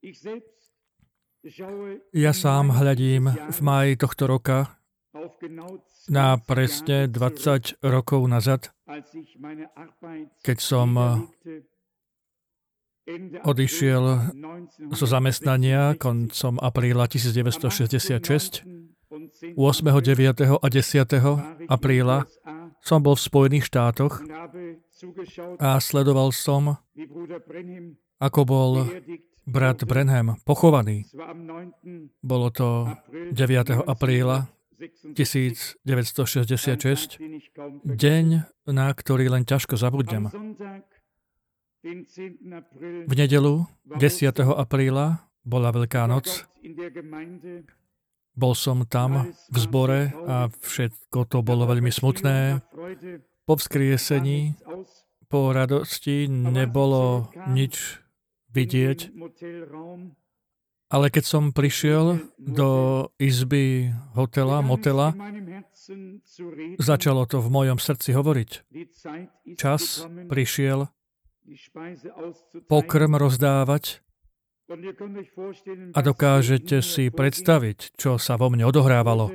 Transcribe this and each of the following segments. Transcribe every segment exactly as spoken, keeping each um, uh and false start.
Ja sám hľadím v máji tohto roka na presne dvadsať rokov nazad, keď som odišiel zo zamestnania koncom apríla devätnásťstošesťdesiatšesť. ôsmeho, deviateho a desiateho apríla som bol v Spojených štátoch a sledoval som, ako bol brat Branham pochovaný. Bolo to deviateho apríla devätnásťstošesťdesiatšesť, deň, na ktorý len ťažko zabudnem. V nedeľu desiateho apríla bola Veľká noc. Bol som tam v zbore a všetko to bolo veľmi smutné. Po vzkriesení, po radosti nebolo nič vidieť. Ale keď som prišiel do izby hotela, motela, začalo to v mojom srdci hovoriť. Čas prišiel pokrm rozdávať a dokážete si predstaviť, čo sa vo mne odohrávalo.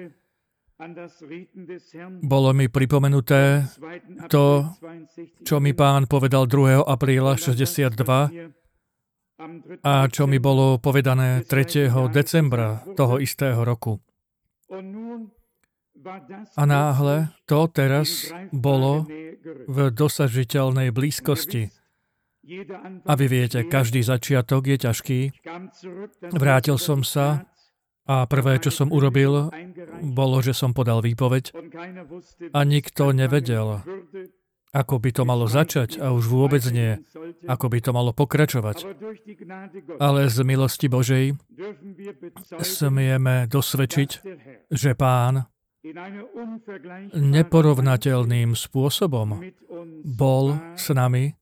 Bolo mi pripomenuté to, čo mi Pán povedal druhého apríla šesťdesiatdva a čo mi bolo povedané tretieho decembra toho istého roku. A náhle to teraz bolo v dosažiteľnej blízkosti. A vy viete, každý začiatok je ťažký. Vrátil som sa a prvé, čo som urobil, bolo, že som podal výpoveď a nikto nevedel, ako by to malo začať a už vôbec nie, ako by to malo pokračovať. Ale z milosti Božej smieme dosvedčiť, že Pán neporovnateľným spôsobom bol s nami,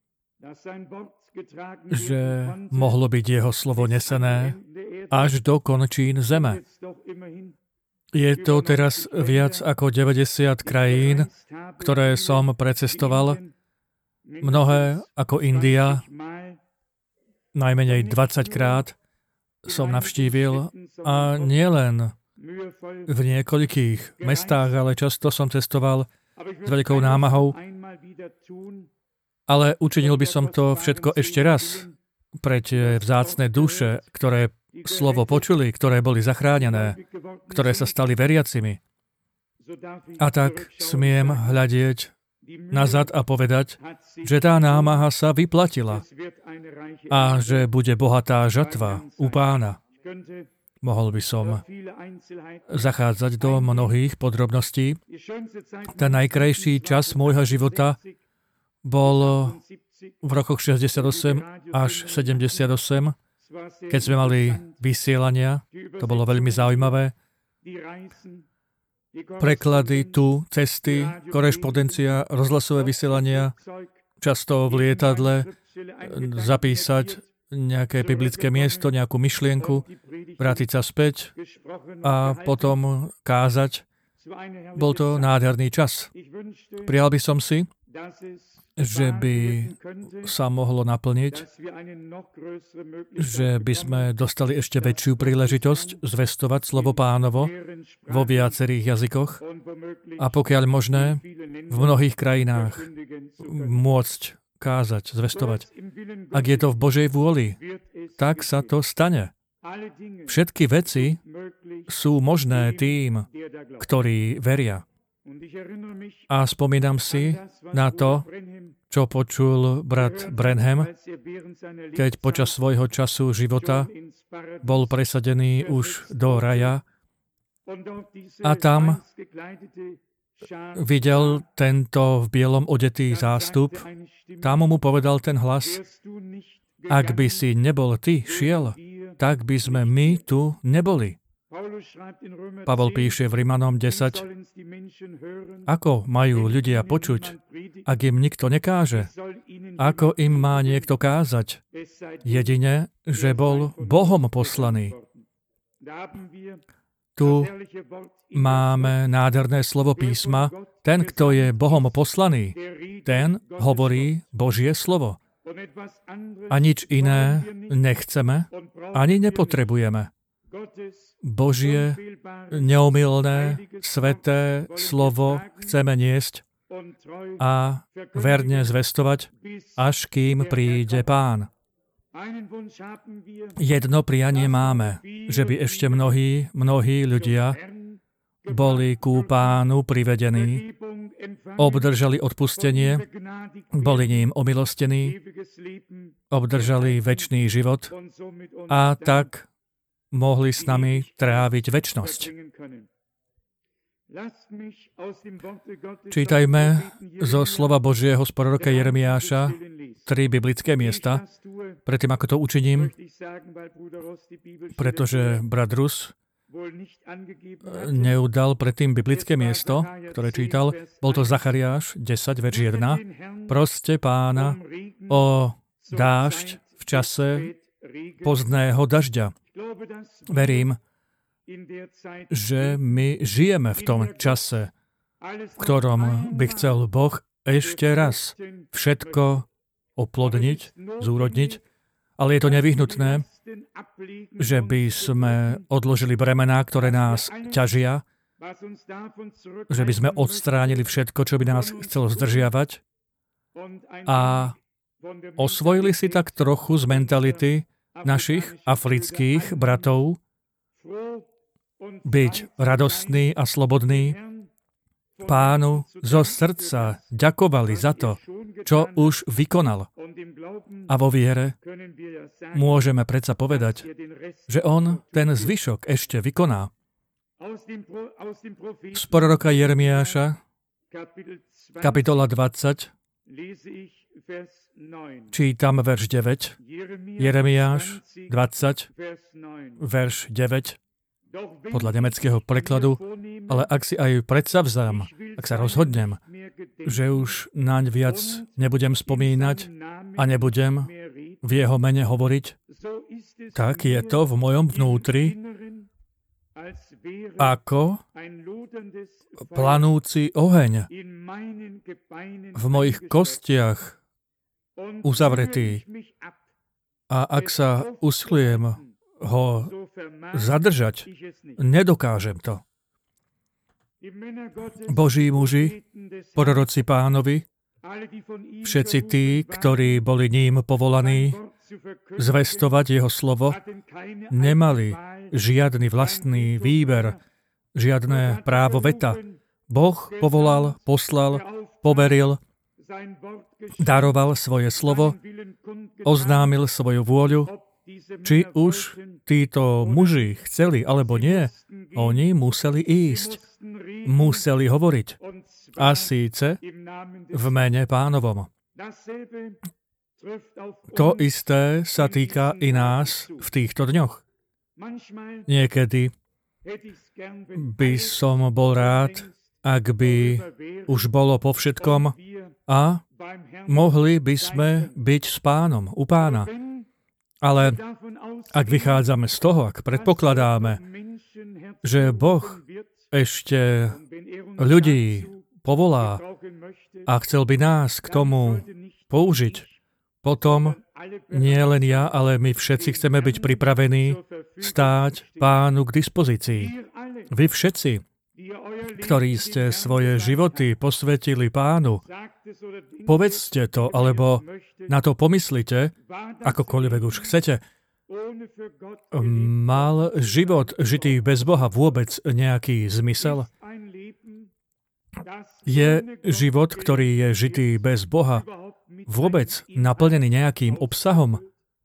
že mohlo byť jeho slovo nesené až do končín zeme. Je to teraz viac ako deväťdesiat krajín, ktoré som precestoval, mnohé ako India, najmenej dvadsaťkrát som navštívil a nielen v niekoľkých mestách, ale často som cestoval s veľkou námahou. Ale učinil by som to všetko ešte raz pre tie vzácne duše, ktoré slovo počuli, ktoré boli zachránené, ktoré sa stali veriacimi. A tak smiem hľadieť nazad a povedať, že tá námaha sa vyplatila a že bude bohatá žatva u Pána. Mohol by som zachádzať do mnohých podrobností. Ten najkrajší čas môjho života bol v rokoch šesťdesiatosem až sedemdesiatosem, keď sme mali vysielania. To bolo veľmi zaujímavé. Preklady tu, cesty, korešpondencia, rozhlasové vysielania, často v lietadle, zapísať nejaké biblické miesto, nejakú myšlienku, vrátiť sa späť a potom kázať. Bol to nádherný čas. Prijal by som si, že by sa mohlo naplniť, že by sme dostali ešte väčšiu príležitosť zvestovať slovo Pánovo vo viacerých jazykoch a pokiaľ možné, v mnohých krajinách môcť kázať, zvestovať. Ak je to v Božej vôli, tak sa to stane. Všetky veci sú možné tým, ktorí veria. A spomínam si na to, čo počul brat Branham, keď počas svojho času života bol presadený už do raja a tam videl tento v bielom odetý zástup. Tam mu povedal ten hlas, ak by si nebol ty šiel, tak by sme my tu neboli. Pavol píše v Rimanom desať, ako majú ľudia počuť, ak im nikto nekáže? Ako im má niekto kázať? Jedine, že bol Bohom poslaný. Tu máme nádherné slovo písma. Ten, kto je Bohom poslaný, ten hovorí Božie slovo. A nič iné nechceme ani nepotrebujeme. Božie, neomylné, sveté slovo chceme niesť a verne zvestovať, až kým príde Pán. Jedno prianie máme, že by ešte mnohí, mnohí ľudia boli ku Pánu privedení, obdržali odpustenie, boli ním omilostení, obdržali večný život a tak mohli s nami tráviť večnosť. Čítajme zo slova Božieho z proroka Jeremiáša tri biblické miesta. Predtým, ako to učiním, pretože brat Rus neudal predtým biblické miesto, ktoré čítal. Bol to Zachariáš desať, verš jeden. Proste Pána o dážď v čase pozdného dažďa. Verím, že my žijeme v tom čase, v ktorom by chcel Boh ešte raz všetko oplodniť, zúrodniť, ale je to nevyhnutné, že by sme odložili bremená, ktoré nás ťažia, že by sme odstránili všetko, čo by nás chcelo zdržiavať a osvojili si tak trochu z mentality našich afrických bratov byť radostný a slobodný, Pánu zo srdca ďakovali za to, čo už vykonal. A vo viere môžeme predsa povedať, že on ten zvyšok ešte vykoná. Z proroka Jeremiáša, kapitola dvadsať, čítam verš deväť. Jeremiáš dvadsať, verš deväť. Podľa nemeckého prekladu, ale ak si aj predsavzám, ak sa rozhodnem, že už naň viac nebudem spomínať a nebudem v jeho mene hovoriť, tak je to v mojom vnútri ako planúci oheň v mojich kostiach uzavretý. A ak sa usilujem ho zadržať, nedokážem to. Boží muži, proroci Pánovi, všetci tí, ktorí boli ním povolaní zvestovať jeho slovo, nemali žiadny vlastný výber, žiadne právo veta. Boh povolal, poslal, poveril, daroval svoje slovo, oznámil svoju vôľu. Či už títo muži chceli alebo nie, oni museli ísť, museli hovoriť. A síce v mene Pánovom. To isté sa týka i nás v týchto dňoch. Niekedy by som bol rád, ak by už bolo po všetkom a mohli by sme byť s Pánom, u Pána. Ale ak vychádzame z toho, ak predpokladáme, že Boh ešte ľudí povolá a chcel by nás k tomu použiť, potom nie len ja, ale my všetci chceme byť pripravení stáť Pánu k dispozícii. Vy všetci, ktorí ste svoje životy posvetili Pánu, povedzte to, alebo na to pomyslite, akokoľvek už chcete. Mal život žitý bez Boha vôbec nejaký zmysel? Je život, ktorý je žitý bez Boha, vôbec naplnený nejakým obsahom?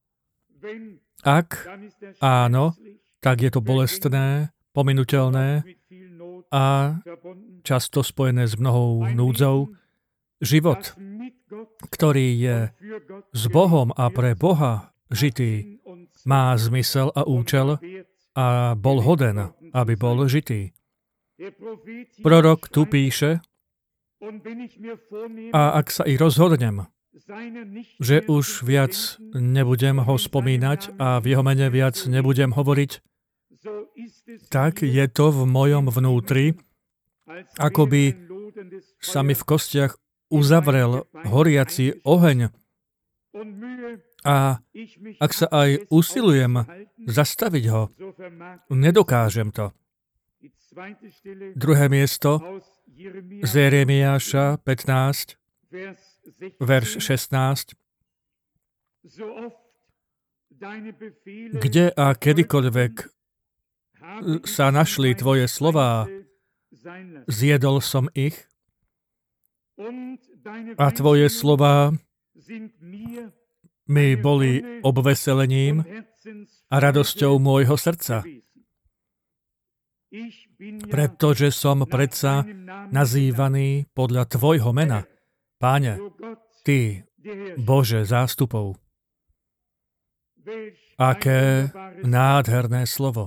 Ak áno, tak je to bolestné, pominuteľné a často spojené s mnohou núdzou. Život, ktorý je s Bohom a pre Boha žitý, má zmysel a účel a bol hoden, aby bol žitý. Prorok tu píše, a ak sa i rozhodnem, že už viac nebudem ho spomínať a v jeho mene viac nebudem hovoriť, tak je to v mojom vnútri, ako by sa mi v kostiach uzavrel horiaci oheň. A ak sa aj usilujem zastaviť ho. Nedokážem to. Druhé miesto z Jeremiáša pätnásť, verš šestnásť. Kde a kedykoľvek sa našli tvoje slová, zjedol som ich a tvoje slová mi boli obveselením a radosťou môjho srdca. Pretože som predsa nazývaný podľa tvojho mena. Páne, ty, Bože zástupov. Aké nádherné slovo.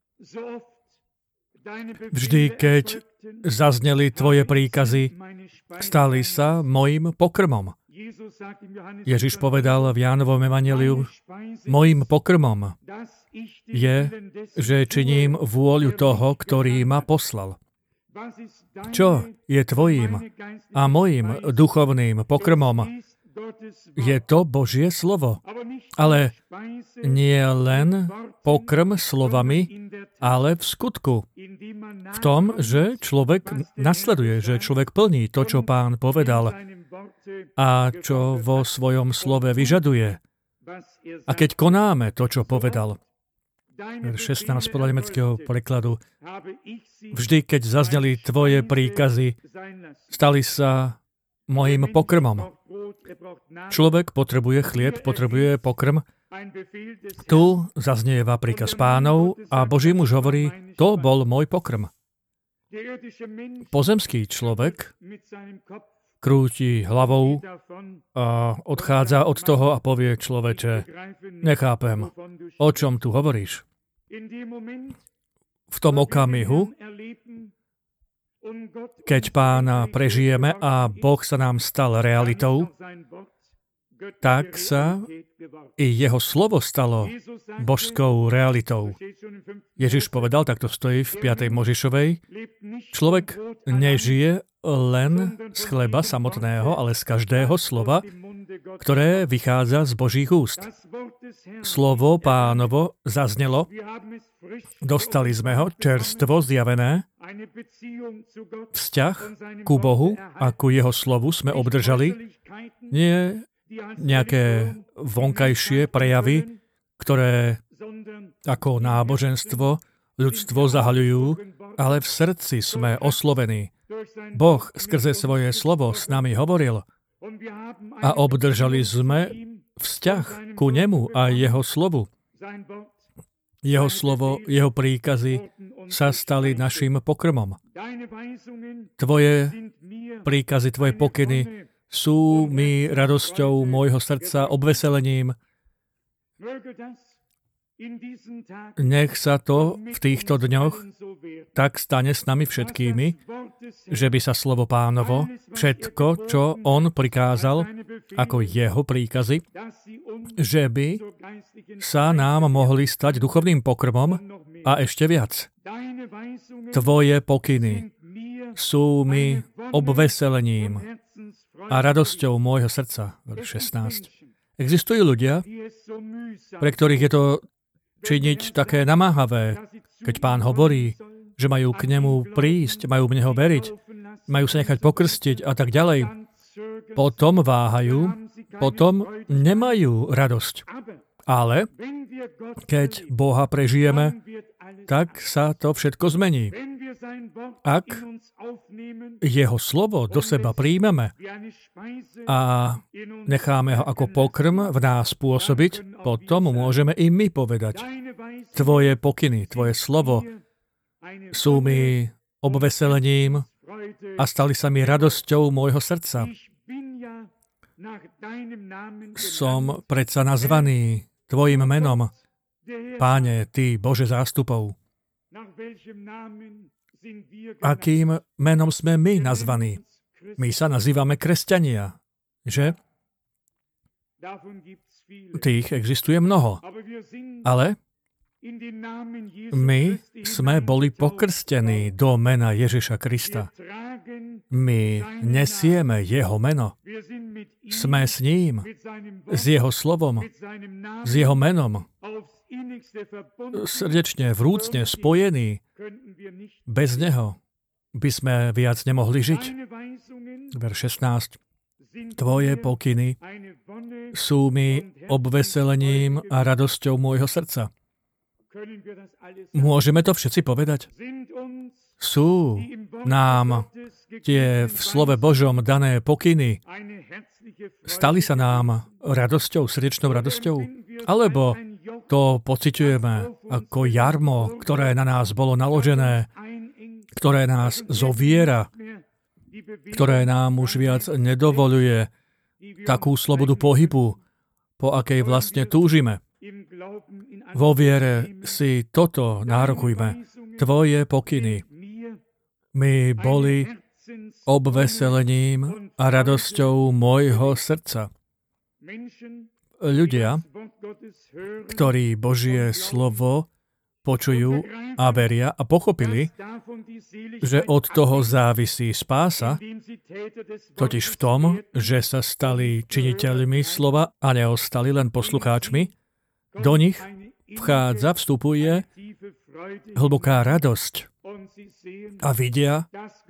Vždy, keď zazneli tvoje príkazy, stali sa mojím pokrmom. Ježiš povedal v Jánovom evanjeliu, mojím pokrmom je, že činím vôľu toho, ktorý ma poslal. Čo je tvojím a mojím duchovným pokrmom? Je to Božie slovo. Ale nie len pokrm slovami, ale v skutku. V tom, že človek nasleduje, že človek plní to, čo Pán povedal a čo vo svojom slove vyžaduje. A keď konáme to, čo povedal, šestnásť podľa nemeckého prekladu, vždy, keď zazneli tvoje príkazy, stali sa mojím pokrmom. Človek potrebuje chlieb, potrebuje pokrm. Tu zaznieva príkaz Pánov a Boží muž hovorí, to bol môj pokrm. Pozemský človek krúti hlavou a odchádza od toho a povie človeče, nechápem, o čom tu hovoríš. V tom okamihu, keď Pána prežijeme a Boh sa nám stal realitou, tak sa i jeho slovo stalo božskou realitou. Ježiš povedal, tak to stojí v piatej Možišovej, človek nežije len z chleba samotného, ale z každého slova, ktoré vychádza z Božích úst. Slovo Pánovo zaznelo, dostali sme ho čerstvo zjavené, vzťah ku Bohu a ku jeho slovu sme obdržali, nie nejaké vonkajšie prejavy, ktoré ako náboženstvo ľudstvo zahaľujú, ale v srdci sme oslovení. Boh skrze svoje slovo s nami hovoril a obdržali sme vzťah ku nemu a jeho slovu. Jeho slovo, jeho príkazy sa stali našim pokrmom. Tvoje príkazy, tvoje pokyny sú mi radosťou môjho srdca, obveselením. Nech sa to v týchto dňoch tak stane s nami všetkými, že by sa slovo Pánovo, všetko, čo on prikázal, ako jeho príkazy, že by sa nám mohli stať duchovným pokrmom a ešte viac. Tvoje pokyny sú mi obveselením a radosťou môjho srdca. šestnásť. Existujú ľudia, pre ktorých je to činiť také namáhavé, keď Pán hovorí, že majú k nemu prísť, majú v neho veriť, majú sa nechať pokrstiť a tak ďalej. Potom váhajú, potom nemajú radosť. Ale keď Boha prežijeme, tak sa to všetko zmení. Ak jeho slovo do seba príjmeme a necháme ho ako pokrm v nás pôsobiť, potom môžeme i my povedať, tvoje pokyny, tvoje slovo sú mi obveselením a stali sa mi radosťou môjho srdca. Som predsa nazvaný tvojim menom, Páne, ty, Bože zástupov. Akým menom sme my nazvaní? My sa nazývame kresťania, že? Tých existuje mnoho. Ale my sme boli pokrstení do mena Ježiša Krista. My nesieme jeho meno. Sme s ním, s jeho slovom, s jeho menom srdečne, vrúcne spojení, bez neho by sme viac nemohli žiť. Verš šestnásť. Tvoje pokyny sú mi obveselením a radosťou môjho srdca. Môžeme to všetci povedať? Sú nám tie v slove Božom dané pokyny, stali sa nám radosťou, srdečnou radosťou? Alebo to pociťujeme ako jarmo, ktoré na nás bolo naložené, ktoré nás zoviera, ktoré nám už viac nedovoľuje takú slobodu pohybu, po akej vlastne túžime. Vo viere si toto nárokujme. Tvoje pokyny mi boli obveselením a radosťou môjho srdca. Ľudia, ktorí Božie slovo počujú a veria a pochopili, že od toho závisí spása, totiž v tom, že sa stali činiteľmi slova a neostali len poslucháčmi, do nich vchádza, vstupuje hlboká radosť a vidia,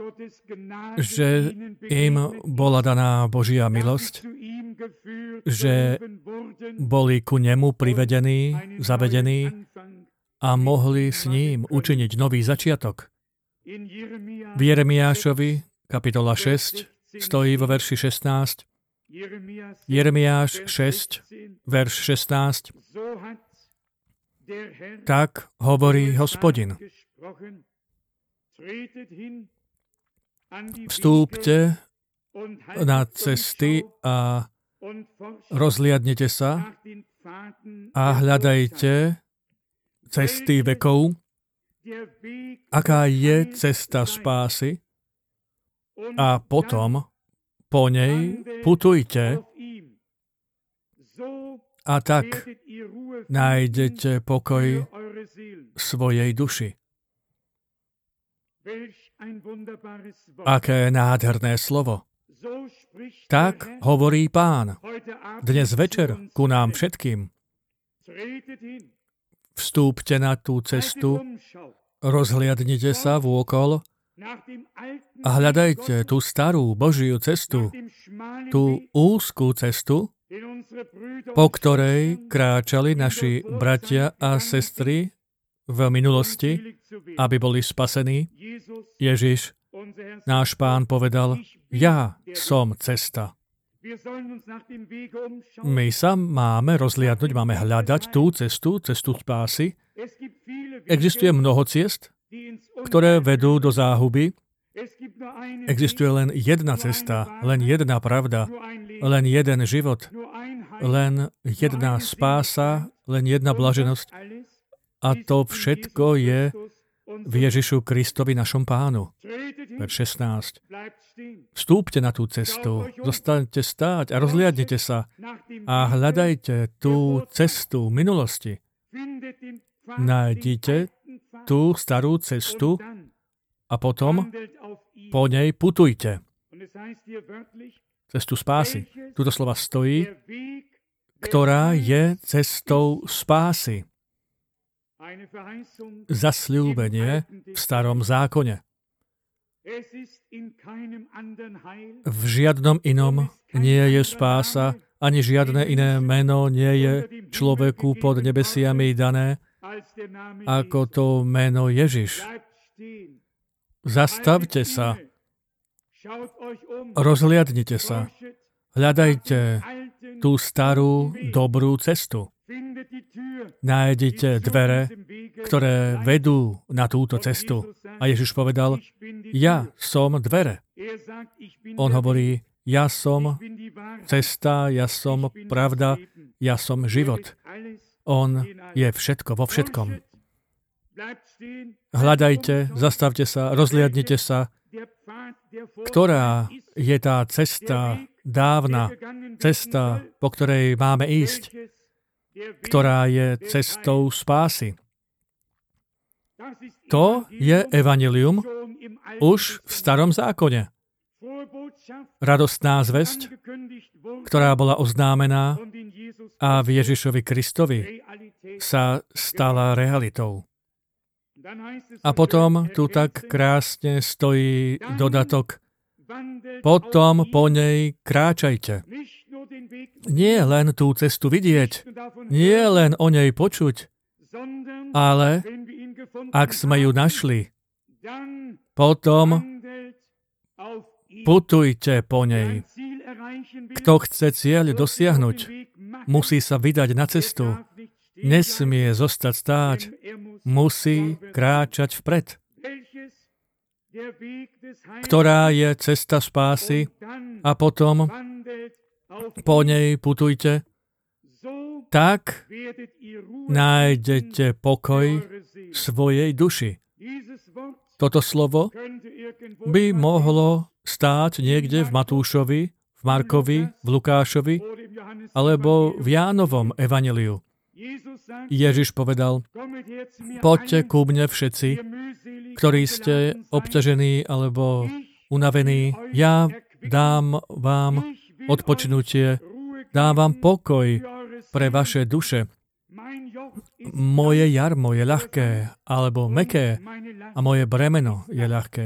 že im bola daná Božia milosť, že boli ku nemu privedení, zavedení a mohli s ním učiniť nový začiatok. V Jeremiášovi, kapitola šesť, stojí vo verši šestnásť. Jeremiáš šesť, verš šestnásť. Tak hovorí Hospodin. Vstúpte na cesty a rozliadnite sa a hľadajte cesty vekov, aká je cesta spásy, a potom po nej putujte a tak nájdete pokoj svojej duši. Aké nádherné slovo. Tak hovorí Pán dnes večer ku nám všetkým. Vstúpte na tú cestu, rozhliadnite sa vôkol a hľadajte tú starú Božiu cestu, tú úzkú cestu, po ktorej kráčali naši bratia a sestry v minulosti, aby boli spasení. Ježiš, náš Pán, povedal, ja som cesta. My sa máme rozliadnuť, máme hľadať tú cestu, cestu spásy. Existuje mnoho ciest, ktoré vedú do záhuby. Existuje len jedna cesta, len jedna pravda, len jeden život, len jedna spása, len jedna blaženosť. A to všetko je v Ježišu Kristovi, našom Pánu. Verš šestnásť. Vstúpte na tú cestu, zostaňte stáť a rozliadnite sa a hľadajte tú cestu minulosti. Nájdite tú starú cestu a potom po nej putujte. Cestu spásy. Tuto slova stojí, ktorá je cestou spásy. Zasľúbenie v starom zákone. V žiadnom inom nie je spása, ani žiadne iné meno nie je človeku pod nebesiami dané, ako to meno Ježiš. Zastavte sa, rozhliadnite sa, hľadajte tú starú, dobrú cestu. Nájdite dvere, ktoré vedú na túto cestu. A Ježiš povedal, ja som dvere. On hovorí, ja som cesta, ja som pravda, ja som život. On je všetko vo všetkom. Hľadajte, zastavte sa, rozliadnite sa, ktorá je tá cesta dávna, cesta, po ktorej máme ísť, ktorá je cestou spásy. To je evanjelium už v starom zákone. Radostná zvesť, ktorá bola oznámená a v Ježišovi Kristovi sa stala realitou. A potom tu tak krásne stojí dodatok: potom po nej kráčajte. Nie len tú cestu vidieť, nie len o nej počuť, ale ak sme ju našli, potom putujte po nej. Kto chce cieľ dosiahnuť, musí sa vydať na cestu. Nesmie zostať stáť, musí kráčať vpred. Ktorá je cesta spásy a potom po nej putujte, tak nájdete pokoj svojej duši. Toto slovo by mohlo stáť niekde v Matúšovi, v Markovi, v Lukášovi alebo v Jánovom evanjeliu. Ježiš povedal: poďte ku mne všetci, ktorí ste obťažení alebo unavení, ja dám vám odpočinutie, dám vám pokoj pre vaše duše. Moje jarmo je ľahké alebo mäkké a moje bremeno je ľahké.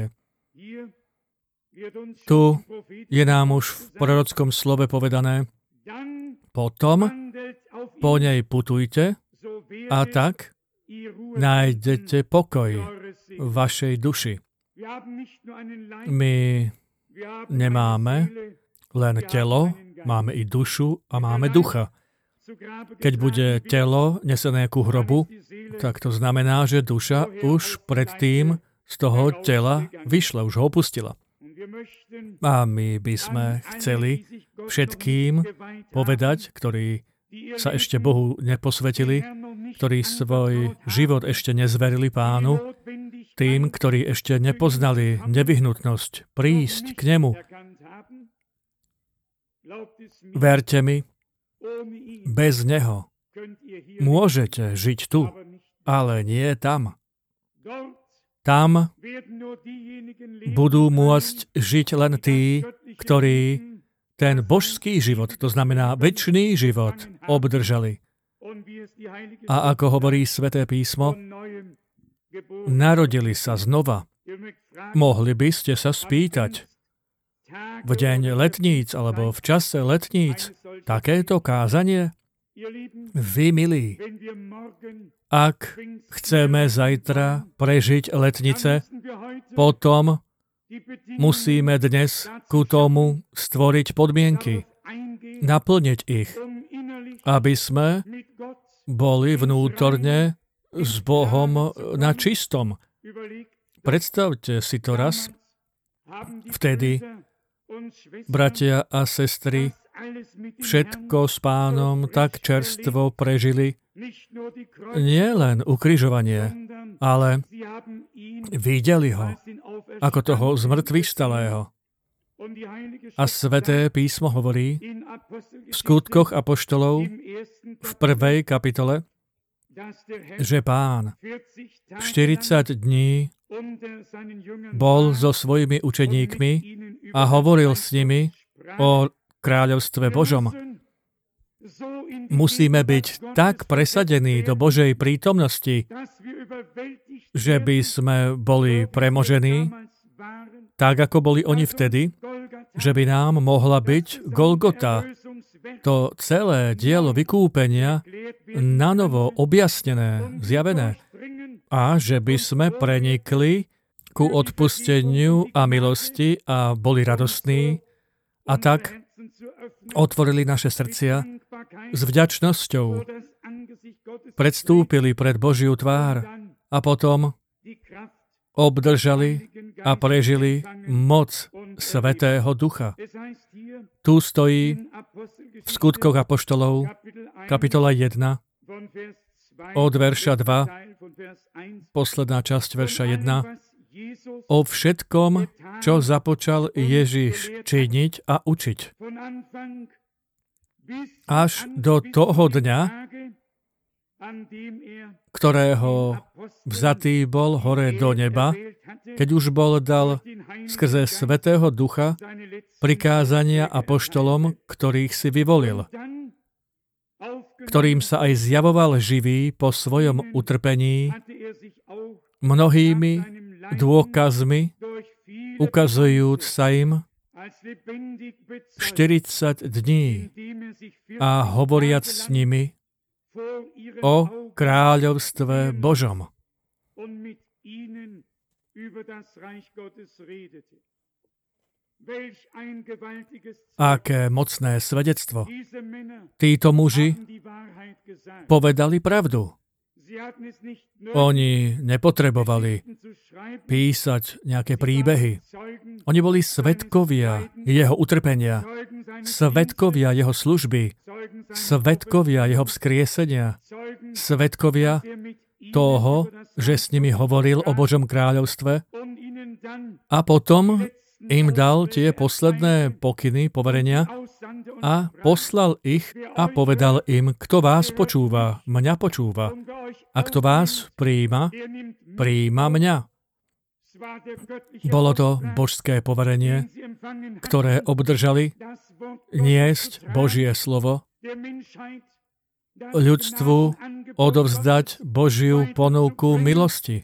Tu je nám už v prorockom slove povedané: potom po nej putujte a tak nájdete pokoj vašej duši. My nemáme len telo, máme i dušu a máme ducha. Keď bude telo nesené ku hrobu, tak to znamená, že duša už predtým z toho tela vyšla, už ho opustila. A my by sme chceli všetkým povedať, ktorí sa ešte Bohu neposvetili, ktorí svoj život ešte nezverili Pánu, tým, ktorí ešte nepoznali nevyhnutnosť prísť k nemu. Verte mi, bez neho môžete žiť tu, ale nie tam. Tam budú môcť žiť len tí, ktorí ten božský život, to znamená večný život, obdržali. A ako hovorí Sväté písmo, narodili sa znova. Mohli by ste sa spýtať, v deň letníc alebo v čase letníc, takéto kázanie? Vy, milí, ak chceme zajtra prežiť letnice, potom musíme dnes ku tomu stvoriť podmienky, naplniť ich, aby sme boli vnútorne s Bohom na čistom. Predstavte si to raz, vtedy, bratia a sestry, všetko s Pánom tak čerstvo prežili, nie len ukrižovanie, ale videli ho ako toho zmrtvých stalého. A Sväté písmo hovorí v skutkoch apoštolov v prvej kapitole, že Pán štyridsať dní bol so svojimi učeníkmi a hovoril s nimi o kráľovstve Božom. Musíme byť tak presadení do Božej prítomnosti, že by sme boli premožení, tak ako boli oni vtedy, že by nám mohla byť Golgota, to celé dielo vykúpenia, nanovo objasnené, zjavené, a že by sme prenikli ku odpusteniu a milosti a boli radostní a tak otvorili naše srdcia s vďačnosťou, predstúpili pred Božiu tvár a potom obdržali a prežili moc Svätého Ducha. Tu stojí v skutkoch apoštolov kapitola jedna od verša dva, posledná časť verša jedna, o všetkom, čo započal Ježiš činiť a učiť. Až do toho dňa, ktorého vzatý bol hore do neba, keď už bol dal skrze Svätého Ducha prikázania apoštolom, ktorých si vyvolil. ktorým sa aj zjavoval živý po svojom utrpení, mnohými dôkazmi, ukazujúc sa im štyridsať dní a hovoriac s nimi o kráľovstve Božom. Aké mocné svedectvo. Títo muži povedali pravdu. Oni nepotrebovali písať nejaké príbehy. Oni boli svedkovia jeho utrpenia, svedkovia jeho služby, svedkovia jeho vzkriesenia, svedkovia toho, že s nimi hovoril o Božom kráľovstve a potom im dal tie posledné pokyny, poverenia a poslal ich a povedal im, kto vás počúva, mňa počúva. A kto vás prijíma, prijíma mňa. Bolo to božské poverenie, ktoré obdržali niesť Božie slovo, ľudstvu odovzdať Božiu ponuku milosti.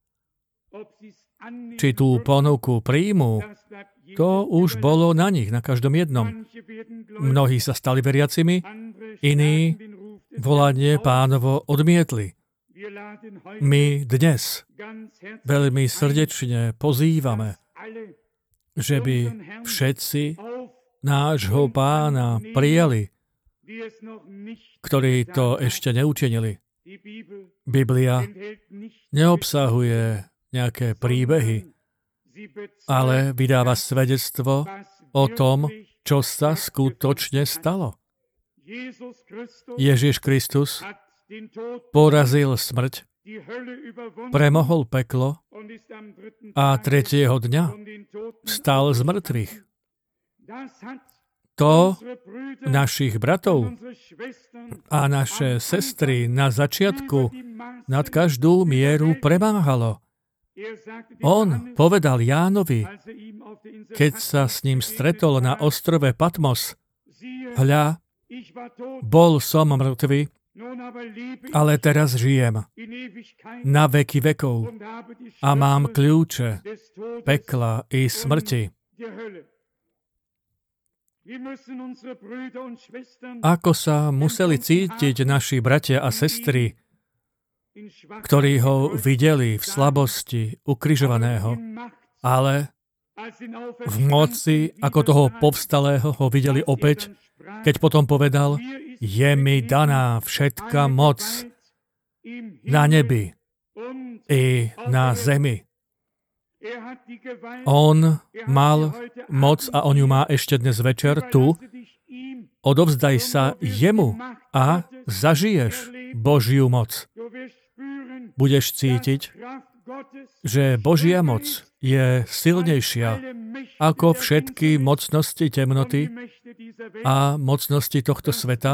Či tú ponuku príjmu, to už bolo na nich, na každom jednom. Mnohí sa stali veriacimi, iní volanie Pánovo odmietli. My dnes veľmi srdečne pozývame, že by všetci nášho Pána prijali, ktorí to ešte neučinili. Biblia neobsahuje nejaké príbehy, ale vydáva svedectvo o tom, čo sa skutočne stalo. Ježiš Kristus porazil smrť, premohol peklo a tretieho dňa vstal z mŕtvych. To našich bratov a naše sestry na začiatku nad každú mieru premáhalo. On povedal Jánovi, keď sa s ním stretol na ostrove Patmos, hľa, bol som mŕtvy, ale teraz žijem na veky vekov a mám kľúče pekla i smrti. Ako sa museli cítiť naši bratia a sestry, ktorí ho videli v slabosti ukrižovaného, ale v moci ako toho povstalého ho videli opäť, keď potom povedal, je mi daná všetka moc na nebi i na zemi. On mal moc a on ju má ešte dnes večer tu. Odovzdaj sa jemu a zažiješ Božiu moc. Budeš cítiť, že Božia moc je silnejšia ako všetky mocnosti temnoty a mocnosti tohto sveta,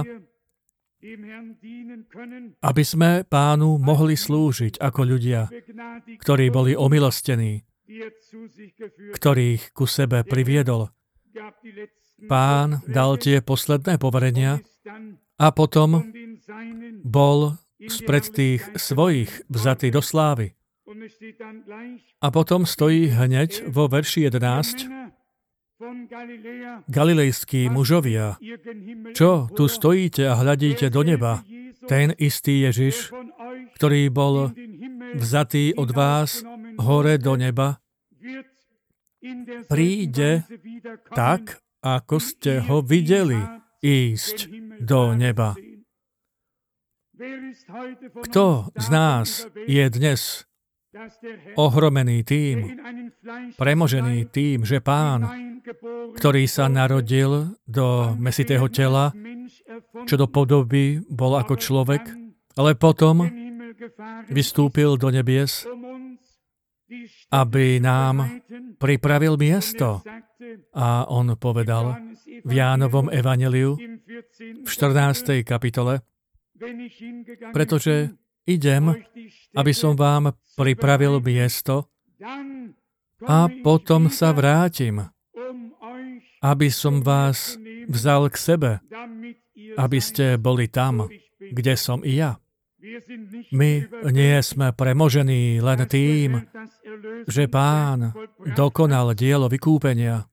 aby sme Pánu mohli slúžiť ako ľudia, ktorí boli omilostení, ktorých ku sebe priviedol. Pán dal tie posledné poverenia a potom bol spred tých svojich vzatý do slávy. A potom stojí hneď vo verši jedenásť: Galilejskí mužovia, čo tu stojíte a hľadíte do neba, ten istý Ježiš, ktorý bol vzatý od vás hore do neba, príde tak, ako ste ho videli ísť do neba. Kto z nás je dnes ohromený tým, premožený tým, že Pán, ktorý sa narodil do mäsitého tela, čo do podoby bol ako človek, ale potom vystúpil do nebies, aby nám pripravil miesto. A on povedal v Jánovom evanjeliu v štrnástej kapitole, pretože idem, aby som vám pripravil miesto a potom sa vrátim, aby som vás vzal k sebe, aby ste boli tam, kde som i ja. My nie sme premožení len tým, že Pán dokonal dielo vykúpenia,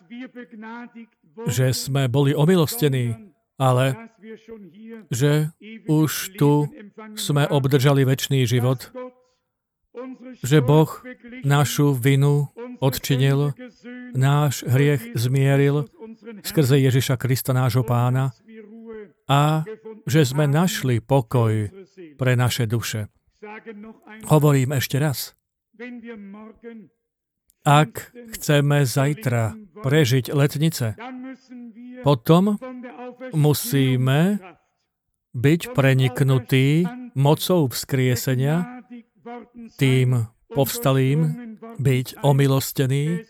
že sme boli omilostení, ale že už tu sme obdržali večný život, že Boh našu vinu odčinil, náš hriech zmieril skrze Ježiša Krista, nášho Pána, a že sme našli pokoj pre naše duše. Hovorím ešte raz. Ak chceme zajtra prežiť letnice, potom musíme byť preniknutí mocou vzkriesenia, tým povstalým, byť omilostení,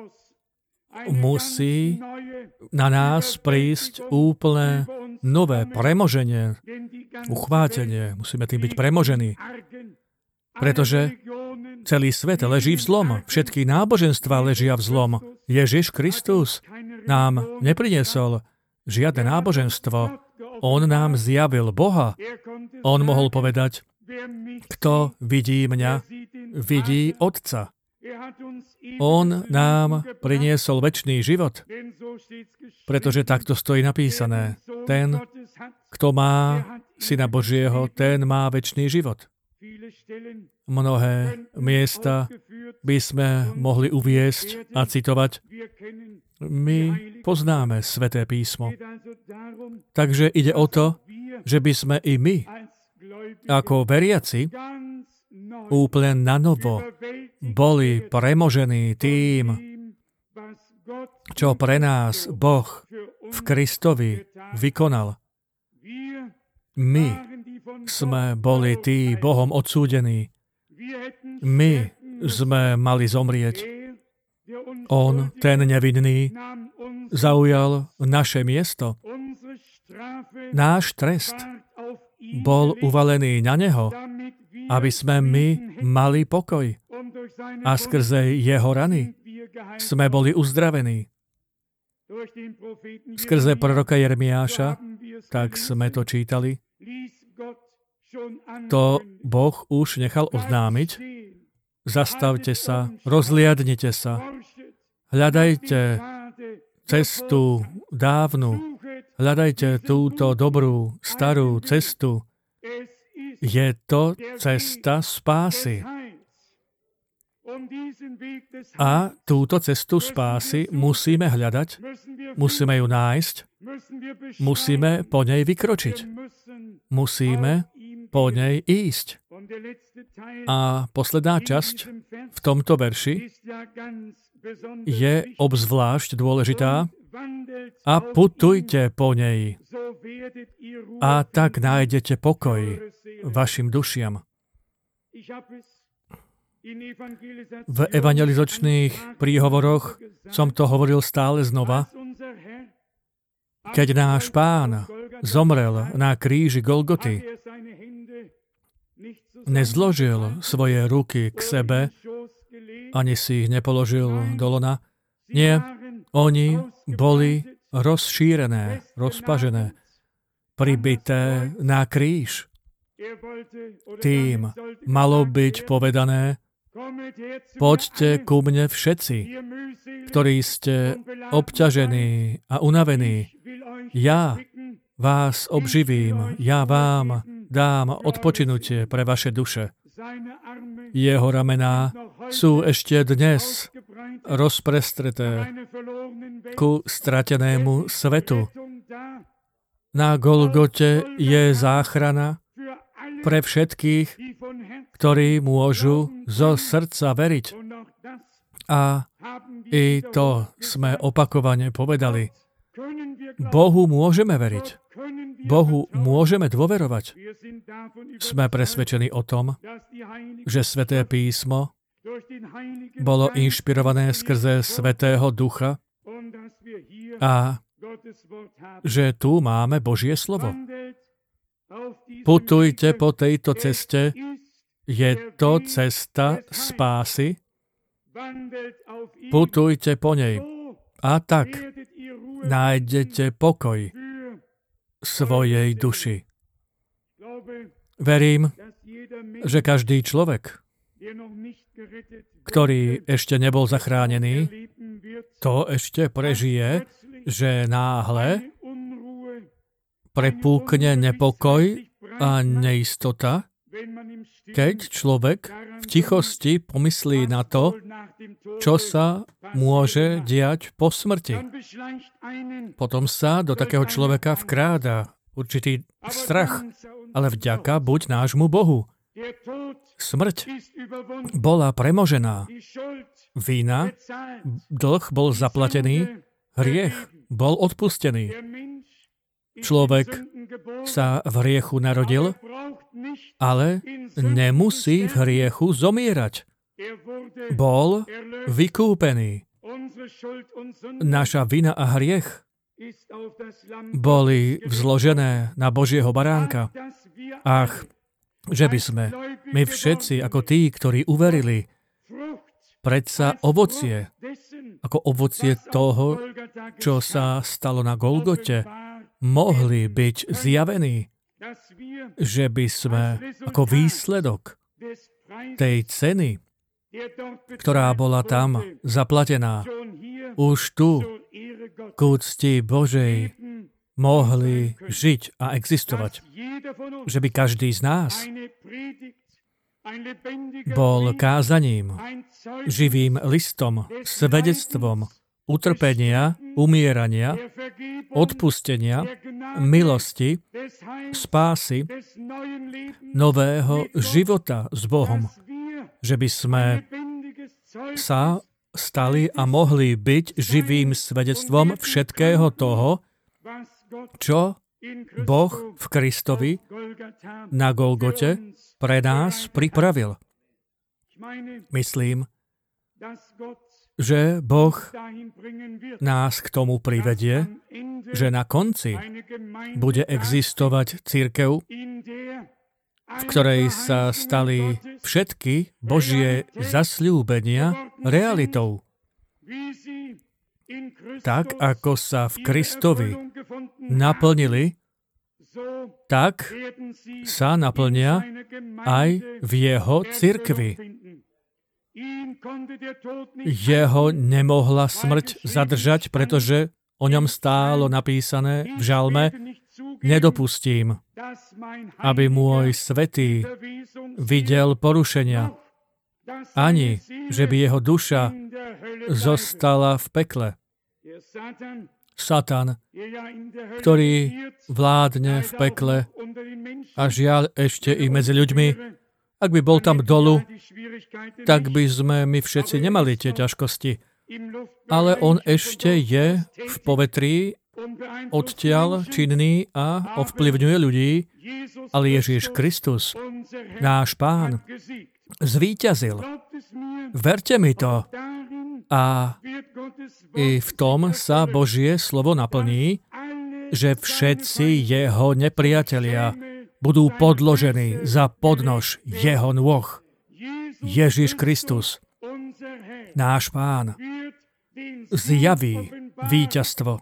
musí na nás prísť úplne nové premoženie, uchvátenie. Musíme tým byť premožení. Pretože celý svet leží v zlom. Všetky náboženstvá ležia v zlom. Ježiš Kristus nám nepriniesol žiadne náboženstvo. On nám zjavil Boha. On mohol povedať, kto vidí mňa, vidí Otca. On nám priniesol večný život, pretože takto stojí napísané. Ten, kto má Syna Božieho, ten má večný život. Mnohé miesta by sme mohli uviesť a citovať. My poznáme Sväté písmo. Takže ide o to, že by sme i my, ako veriaci, úplne nanovo boli premožení tým, čo pre nás Boh v Kristovi vykonal. My sme boli tí Bohom odsúdení. My sme mali zomrieť. On, ten nevinný, zaujal naše miesto. Náš trest bol uvalený na neho, aby sme my mali pokoj. A skrze jeho rany sme boli uzdravení. Skrze proroka Jeremiáša, tak sme to čítali, to Boh už nechal oznámiť. Zastavte sa, rozliadnite sa, hľadajte cestu dávnu, hľadajte túto dobrú, starú cestu. Je to cesta spásy. A túto cestu spásy musíme hľadať, musíme ju nájsť, musíme po nej vykročiť, musíme po nej ísť. A posledná časť v tomto verši je obzvlášť dôležitá. A putujte po nej. A tak nájdete pokoj vašim dušiam. V evangelizačných príhovoroch som to hovoril stále znova. Keď náš Pán zomrel na kríži Golgoty, nezložil svoje ruky k sebe, ani si ich nepoložil do lona. Nie, oni boli rozšírené, rozpažené, pribité na kríž. Tým malo byť povedané, poďte ku mne všetci, ktorí ste obťažení a unavení. Ja vás obživím, ja vám dám odpočinutie pre vaše duše. Jeho ramená sú ešte dnes rozprestreté ku stratenému svetu. Na Golgote je záchrana pre všetkých, ktorí môžu zo srdca veriť. A i to sme opakovane povedali. Bohu môžeme veriť. Bohu môžeme dôverovať. Sme presvedčení o tom, že Sväté písmo bolo inšpirované skrze Svätého Ducha a že tu máme Božie slovo. Putujte po tejto ceste, je to cesta spásy. Putujte po nej a tak nájdete pokoj svojej duši. Verím, že každý človek, ktorý ešte nebol zachránený, to ešte prežije, že náhle prepúkne nepokoj a neistota, keď človek v tichosti pomyslí na to, čo sa môže diať po smrti. Potom sa do takého človeka vkráda určitý strach, ale vďaka buď nášmu Bohu. Smrť bola premožená. Vina, dlh bol zaplatený, hriech bol odpustený. Človek sa v hriechu narodil, ale nemusí v hriechu zomierať. Bol vykúpený. Naša vina a hriech boli vzložené na Božieho baránka. Ach, že by sme, my všetci, ako tí, ktorí uverili, predsa ovocie, ako ovocie toho, čo sa stalo na Golgote, mohli byť zjavení, že by sme ako výsledok tej ceny, ktorá bola tam zaplatená, už tu, k úcti Božej, mohli žiť a existovať. Že by každý z nás bol kázaním, živým listom, svedectvom utrpenia, umierania, odpustenia, milosti, spásy, nového života s Bohom. Že by sme sa stali a mohli byť živým svedectvom všetkého toho, čo Boh v Kristovi na Golgote pre nás pripravil. Myslím, že Boh nás k tomu privedie, že na konci bude existovať cirkev, v ktorej sa stali všetky Božie zasľúbenia realitou. Tak, ako sa v Kristovi naplnili, tak sa naplnia aj v jeho cirkvi. Jeho nemohla smrť zadržať, pretože o ňom stálo napísané v žalme: nedopustím, aby môj svätý videl porušenia, ani že by jeho duša zostala v pekle. Satan, ktorý vládne v pekle a žiaľ ešte i medzi ľuďmi, ak by bol tam dolu, tak by sme my všetci nemali tie ťažkosti. Ale on ešte je v povetrí, odtiaľ činný a ovplyvňuje ľudí, ale Ježiš Kristus, náš Pán, zvíťazil. Verte mi to. A i v tom sa Božie slovo naplní, že všetci jeho nepriatelia budú podložení za podnož jeho nôh. Ježiš Kristus, náš Pán, zjaví víťazstvo.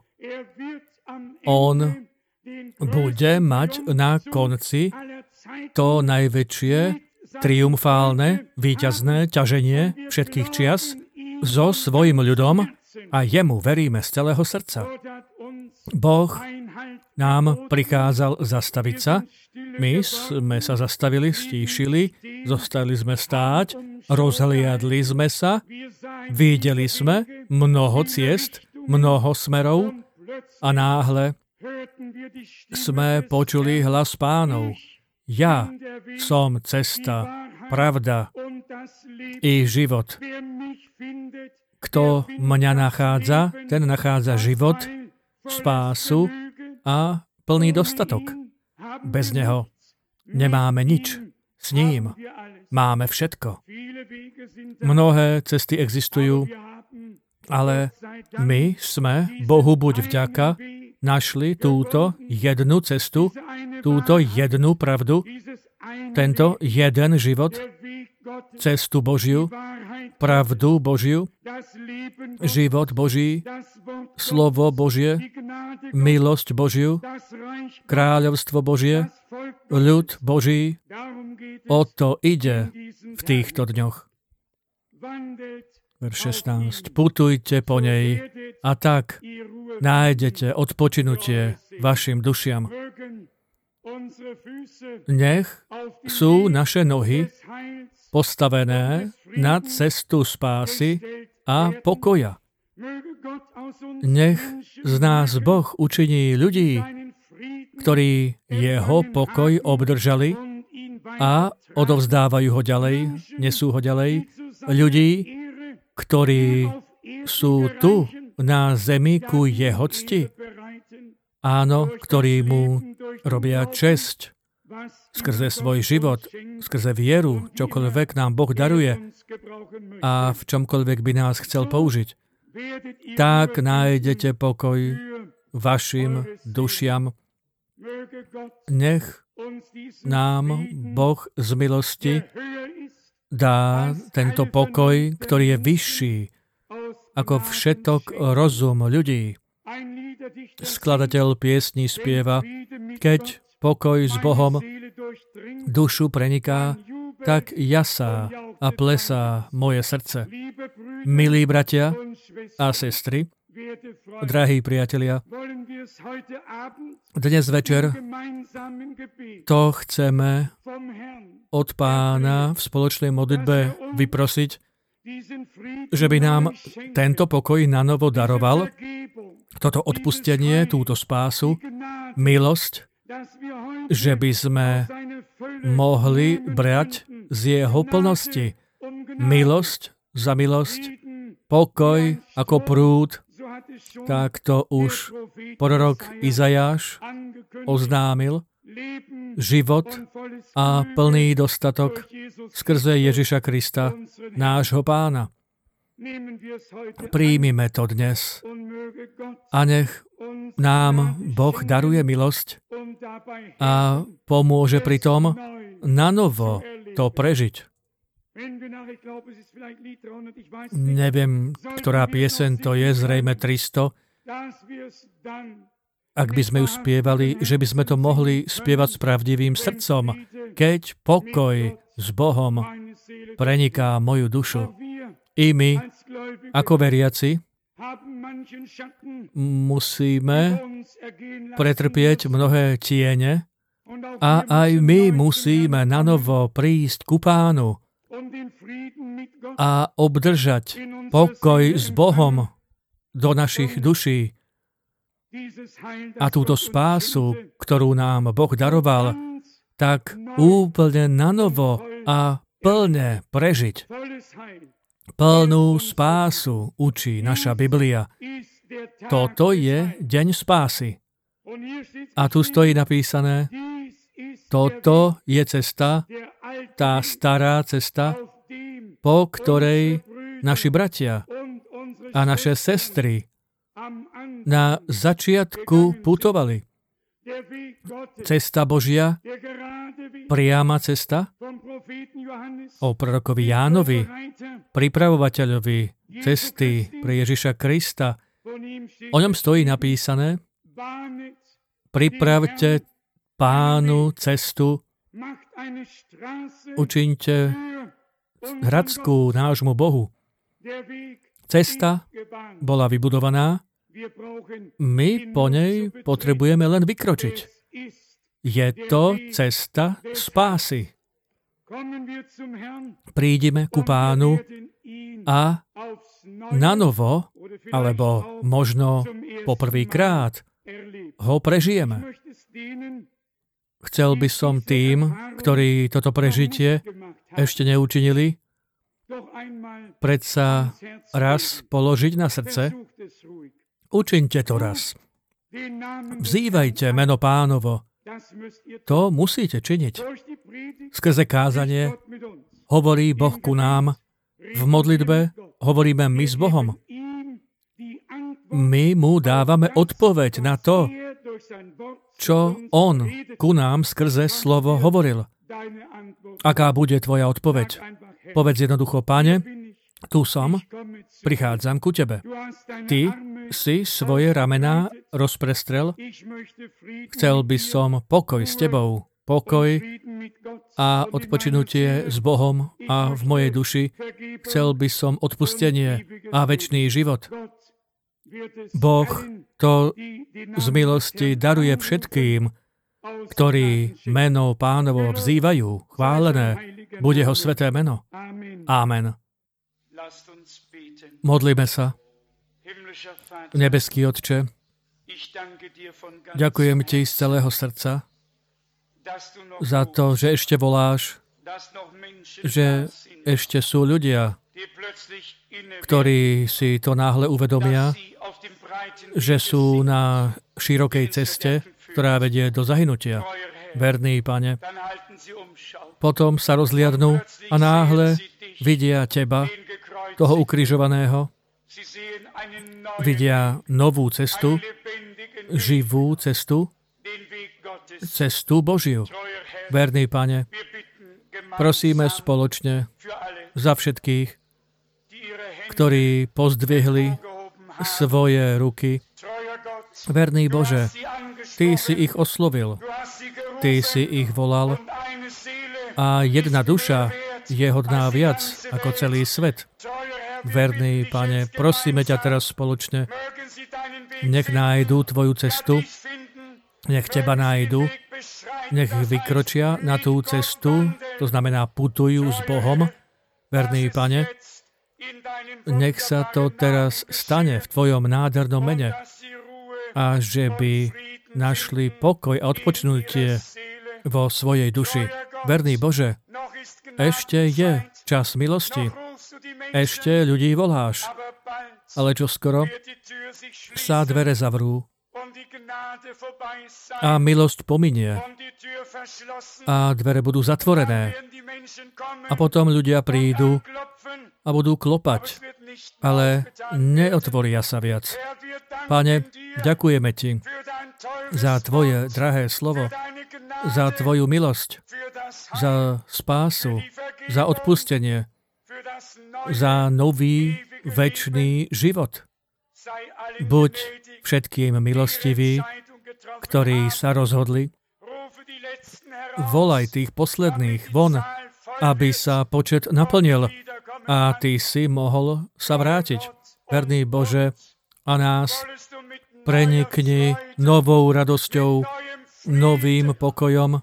On bude mať na konci to najväčšie, triumfálne, víťazné ťaženie všetkých čias so svojim ľudom a jemu veríme z celého srdca. Boh nám prikázal zastaviť sa. My sme sa zastavili, stíšili, zostali sme stáť, rozhliadli sme sa, videli sme mnoho ciest, mnoho smerov a náhle sme počuli hlas Pánov. Ja som cesta, pravda i život. Kto mňa nachádza, ten nachádza život, spásu a plný dostatok. Bez neho nemáme nič. S ním máme všetko. Mnohé cesty existujú, ale my sme, Bohu buď vďaka, našli túto jednu cestu, túto jednu pravdu, tento jeden život, cestu Božiu, pravdu Božiu, život Boží, slovo Božie, milosť Božiu, kráľovstvo Božie, ľud Boží. O to ide v týchto dňoch. Verš šestnásť. Putujte po nej a tak nájdete odpočinutie vašim dušiam. Nech sú naše nohy postavené na cestu spásy a pokoja. Nech z nás Boh učiní ľudí, ktorí jeho pokoj obdržali a odovzdávajú ho ďalej, nesú ho ďalej. Ľudí, ktorí sú tu na zemi ku jeho cti. Áno, ktorí mu robia česť skrze svoj život, skrze vieru, čokoľvek nám Boh daruje a v čomkoľvek by nás chcel použiť. Tak nájdete pokoj vašim dušiam. Nech nám Boh z milosti dá tento pokoj, ktorý je vyšší ako všetok rozum ľudí. Skladateľ piesní spieva, keď pokoj s Bohom dušu preniká, tak jasá a plesá moje srdce. Milí bratia a sestry, drahí priatelia, dnes večer to chceme od Pána v spoločnej modlitbe vyprosiť, že by nám tento pokoj nanovo daroval, toto odpustenie, túto spásu, milosť, že by sme mohli brať z jeho plnosti. Milosť za milosť, pokoj ako prúd, tak to už prorok Izajáš oznámil, život a plný dostatok skrze Ježiša Krista, nášho Pána. Príjmime to dnes a nech nám Boh daruje milosť a pomôže pri tom nanovo to prežiť. Neviem, ktorá pieseň to je, zrejme tristo. Ak by sme ju spievali, že by sme to mohli spievať s pravdivým srdcom, keď pokoj s Bohom preniká moju dušu. I my, ako veriaci, musíme pretrpieť mnohé tiene a aj my musíme nanovo prísť ku Pánu a obdržať pokoj s Bohom do našich duší a túto spásu, ktorú nám Boh daroval, tak úplne nanovo a plne prežiť. Plnú spásu učí naša Biblia. Toto je deň spásy. A tu stojí napísané, toto je cesta, tá stará cesta, po ktorej naši bratia a naše sestry na začiatku putovali. Cesta Božia, priama cesta, o prorokovi Jánovi, pripravovateľovi cesty pre Ježiša Krista. O ňom stojí napísané, pripravte Pánu cestu, učiňte hradskú nášmu Bohu. Cesta bola vybudovaná, my po nej potrebujeme len vykročiť. Je to cesta spásy. Prídime ku Pánu a nanovo, alebo možno poprvýkrát, ho prežijeme. Chcel by som tým, ktorí toto prežitie ešte neučinili, predsa raz položiť na srdce. Učiňte to raz. Vzývajte meno Pánovo. To musíte činiť. Skrze kázanie hovorí Boh ku nám. V modlitbe hovoríme my s Bohom. My mu dávame odpoveď na to, čo on ku nám skrze slovo hovoril. Aká bude tvoja odpoveď? Povedz jednoducho, Pane, Tu som, prichádzam ku tebe. Ty si svoje ramená rozprestrel. Chcel by som pokoj s tebou, pokoj a odpočinutie s Bohom a v mojej duši. Chcel by som odpustenie a večný život. Boh to z milosti daruje všetkým, ktorí meno Pánovo vzývajú. Chválené bude ho sveté meno. Amen. Modlíme sa. Nebeský Otče, ďakujem Ti z celého srdca za to, že ešte voláš, že ešte sú ľudia, ktorí si to náhle uvedomia, že sú na širokej ceste, ktorá vedie do zahynutia. Verný Pane, potom sa rozliadnú a náhle vidia Teba, toho ukrižovaného, vidia novú cestu, živú cestu, cestu Božiu. Verný Pane, prosíme spoločne za všetkých, ktorí pozdvihli svoje ruky. Verný Bože, Ty si ich oslovil, Ty si ich volal a jedna duša je hodná viac ako celý svet. Verný Pane, prosíme ťa teraz spoločne, nech nájdú Tvoju cestu, nech Teba nájdu, nech vykročia na tú cestu, to znamená putujú s Bohom. Verný Pane, nech sa to teraz stane v Tvojom nádhernom mene a že by našli pokoj a odpočinutie vo svojej duši. Verný Bože, ešte je čas milosti, ešte ľudí voláš, ale čoskoro sa dvere zavrú a milosť pominie a dvere budú zatvorené a potom ľudia prídu a budú klopať, ale neotvoria sa viac. Pane, ďakujeme Ti za Tvoje drahé slovo, za Tvoju milosť, za spásu, za odpustenie, za nový, večný život. Buď všetkým milostivý, ktorí sa rozhodli. Volaj tých posledných von, aby sa počet naplnil a Ty si mohol sa vrátiť. Verný Bože, a nás prenikni novou radosťou, novým pokojom,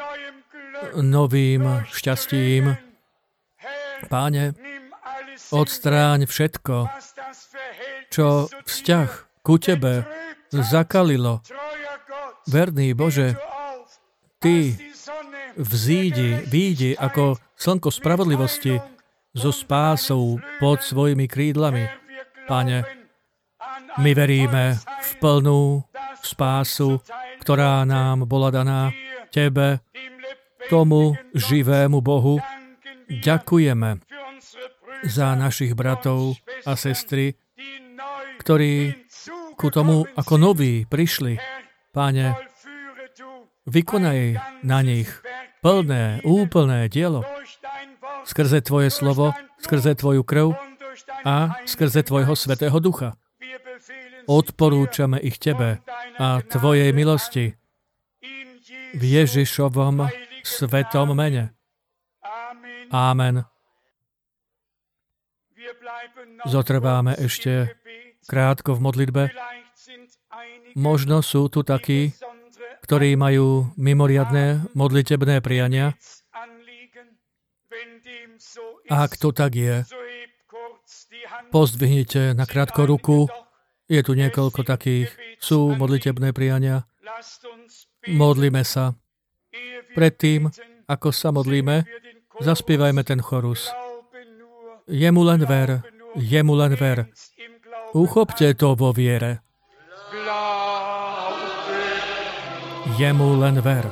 novým šťastím. Páne, odstráň všetko, čo vzťah ku Tebe zakalilo. Verný Bože, Ty vzídi, výjdi ako slnko spravodlivosti so spásou pod svojimi krídlami. Pane, my veríme v plnú spásu, ktorá nám bola daná Tebe, tomu živému Bohu. Ďakujeme za našich bratov a sestry, ktorí ku tomu ako noví prišli. Páne, vykonaj na nich plné, úplné dielo skrze Tvoje slovo, skrze Tvoju krv a skrze Tvojho Svätého Ducha. Odporúčame ich Tebe a Tvojej milosti v Ježišovom svetom mene. Amen. Zotrváme ešte krátko v modlitbe. Možno sú tu takí, ktorí majú mimoriadne modlitebné priania. Ak to tak je, pozdvihnite na krátko ruku. Je tu niekoľko takých. Sú modlitebné priania. Modlíme sa. Predtým, ako sa modlíme, zaspievajme ten chorus. Jemu len ver, jemu len ver. Uchopte to vo viere. Jemu len ver.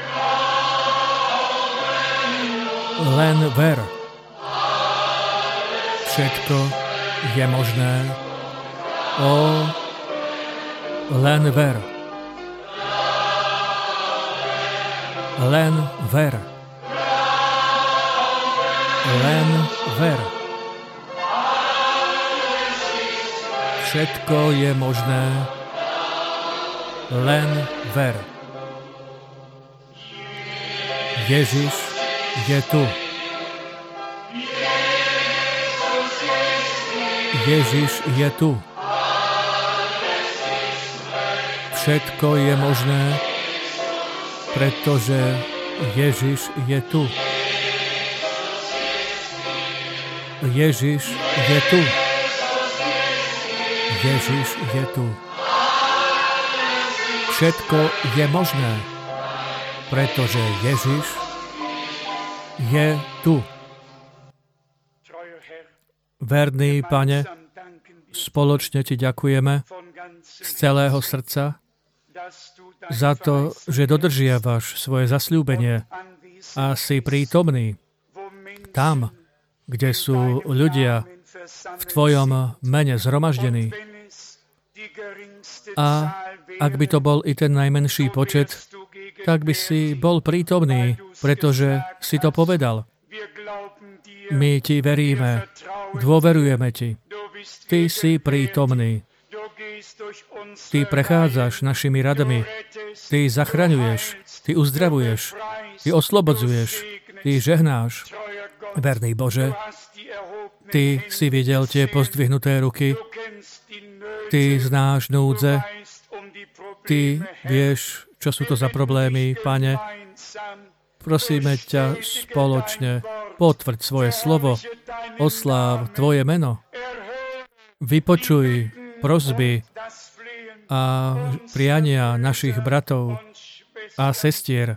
Len ver. Všetko je možné. O, len ver. Len ver. Len ver. Všetko je možné, len ver. Ježiš je tu. Ježiš je tu. Všetko je možné, pretože Ježiš je tu. Ježiš je tu. Ježiš je tu. Všetko je možné, pretože Ježiš je tu. Verný Pane, spoločne Ti ďakujeme z celého srdca za to, že dodržiavaš svoje zasľúbenie a si prítomný tam, kde sú ľudia v Tvojom mene zhromaždení. A ak by to bol i ten najmenší počet, tak by si bol prítomný, pretože si to povedal. My Ti veríme, dôverujeme Ti. Ty si prítomný. Ty prechádzaš našimi radami. Ty zachraňuješ, Ty uzdravuješ, Ty oslobodzuješ, Ty žehnáš. Verný Bože, Ty si videl tie pozdvihnuté ruky, Ty znáš núdze, Ty vieš, čo sú to za problémy, Pane. Prosíme ťa spoločne, potvrď svoje slovo, osláv Tvoje meno. Vypočuj prosby a priania našich bratov a sestier.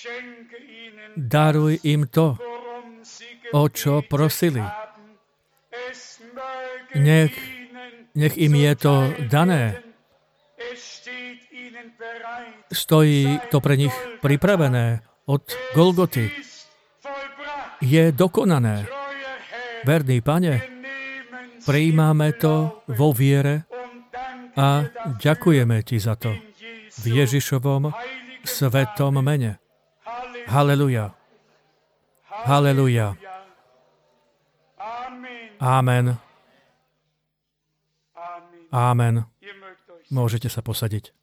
Daruj im to, o čo prosili. Nech, nech im je to dané. Stojí to pre nich pripravené od Golgoty. Je dokonané. Verný Pane, prijímame to vo viere a ďakujeme Ti za to. V Ježišovom svetom mene. Haleluja. Haleluja. Amen. Amen. Môžete sa posadiť.